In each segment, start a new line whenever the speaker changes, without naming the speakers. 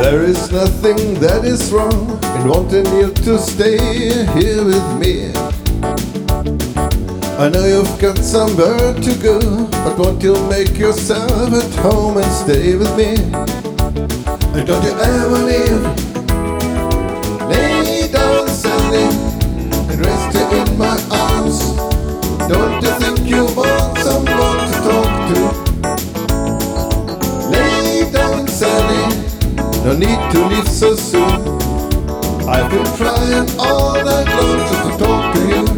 There is nothing that is wrong in wanting you to stay here with me. I know you've got somewhere to go, but won't you make yourself at home and stay with me? And don't you ever leave. Lay down, Sally, and rest you in my arms. Don't you think you want someone to talk to? Lay down, Sally, no need to leave so soon. I've been trying all night long just to talk to you.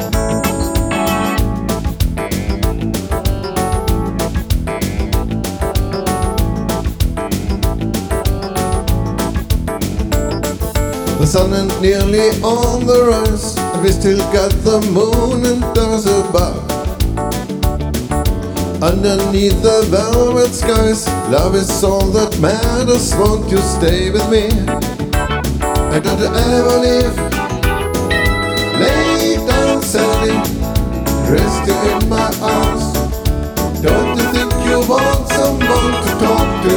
The sun is nearly on the rise, and we still got the moon and stars above. Underneath the velvet skies, love is all that matters. Won't you stay with me? And don't you ever leave. Lay down, Sally, rest you in my arms. Don't you think you want someone to talk to?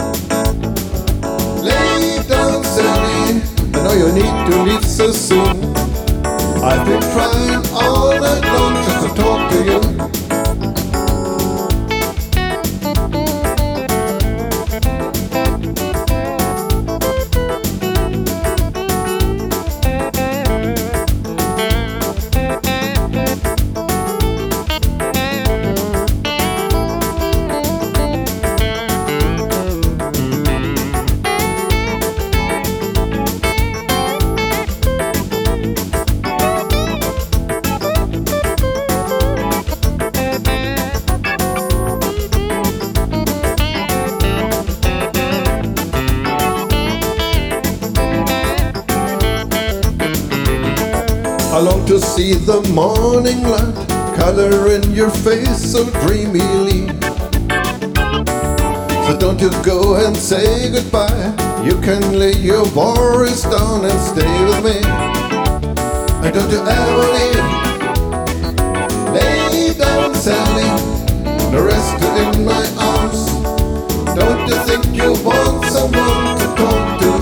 Lay down, Sally, I know you need to leave so soon. I've been trying all night long just to talk to you. I long to see the morning light, color in your face so dreamily. So don't you go and say goodbye. You can lay your worries down and stay with me. And don't you ever leave. Lay down, Sally, the rest in my arms. Don't you think you want someone to talk to?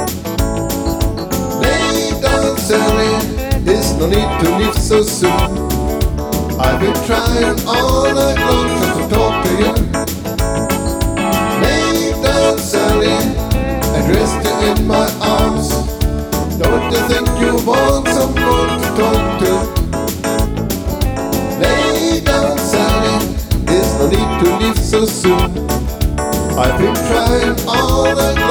Lay down, Sally, there's no need to leave so soon. I've been trying all night long just to talk to you. Lay down, Sally, and rest you in my arms. Don't you think you want someone to talk to? Lay down, Sally, there's no need to leave so soon. I've been trying all night long